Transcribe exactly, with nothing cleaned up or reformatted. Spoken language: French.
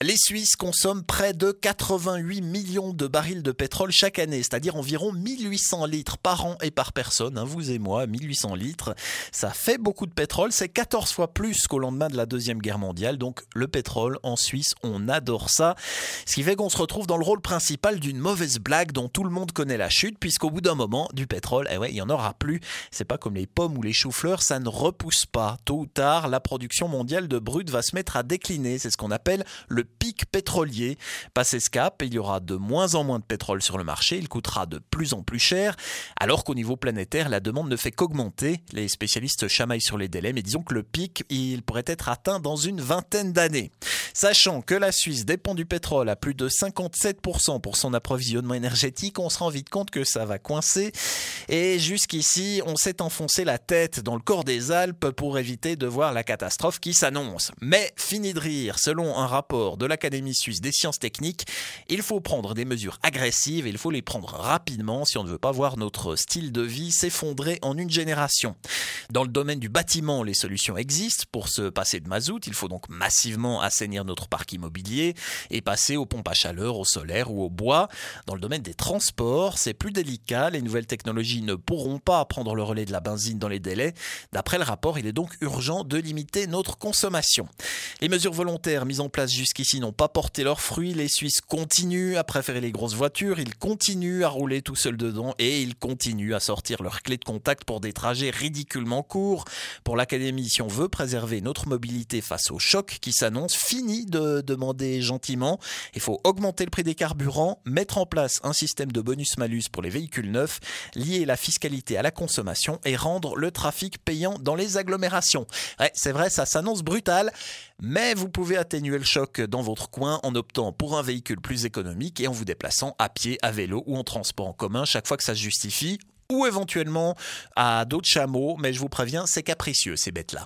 Les Suisses consomment près de quatre-vingt-huit millions de barils de pétrole chaque année, c'est-à-dire environ mille huit cents litres par an et par personne, hein, vous et moi, mille huit cents litres. Ça fait beaucoup de pétrole, c'est quatorze fois plus qu'au lendemain de la Deuxième Guerre mondiale, donc le pétrole en Suisse, on adore ça. Ce qui fait qu'on se retrouve dans le rôle principal d'une mauvaise blague dont tout le monde connaît la chute, puisqu'au bout d'un moment, du pétrole, eh ouais, il n'y en aura plus. C'est pas comme les pommes ou les choux-fleurs, ça ne repousse pas. Tôt ou tard, la production mondiale de brut va se mettre à décliner, c'est ce qu'on appelle le pic pétrolier. Passé ce cap, il y aura de moins en moins de pétrole sur le marché, il coûtera de plus en plus cher, alors qu'au niveau planétaire, la demande ne fait qu'augmenter. Les spécialistes chamaillent sur les délais, mais disons que le pic, il pourrait être atteint dans une vingtaine d'années. Sachant que la Suisse dépend du pétrole à plus de cinquante-sept pour cent pour son approvisionnement énergétique, on se rend vite compte que ça va coincer. Et jusqu'ici, on s'est enfoncé la tête dans le corps des Alpes pour éviter de voir la catastrophe qui s'annonce. Mais fini de rire, selon un rapport de l'Académie suisse des sciences techniques, il faut prendre des mesures agressives et il faut les prendre rapidement si on ne veut pas voir notre style de vie s'effondrer en une génération. Dans le domaine du bâtiment, les solutions existent. Pour se passer de mazout, il faut donc massivement assainir notre parc immobilier et passer aux pompes à chaleur, au solaire ou au bois. Dans le domaine des transports, c'est plus délicat. Les nouvelles technologies ne pourront pas prendre le relais de la benzine dans les délais. D'après le rapport, il est donc urgent de limiter notre consommation. Les mesures volontaires mises en place jusqu'ici n'ont pas porté leurs fruits. Les Suisses continuent à préférer les grosses voitures, ils continuent à rouler tout seuls dedans et ils continuent à sortir leurs clés de contact pour des trajets ridiculement courts. Pour l'Académie, si on veut préserver notre mobilité face au choc qui s'annonce, fini de demander gentiment. Il faut augmenter le prix des carburants, mettre en place un système de bonus-malus pour les véhicules neufs, lier la fiscalité à la consommation et rendre le trafic payant dans les agglomérations. Ouais, c'est vrai, ça s'annonce brutal, mais vous pouvez atténuer le choc dans votre coin en optant pour un véhicule plus économique et en vous déplaçant à pied, à vélo ou en transport en commun chaque fois que ça se justifie, ou éventuellement à d'autres chameaux, mais je vous préviens, c'est capricieux ces bêtes-là.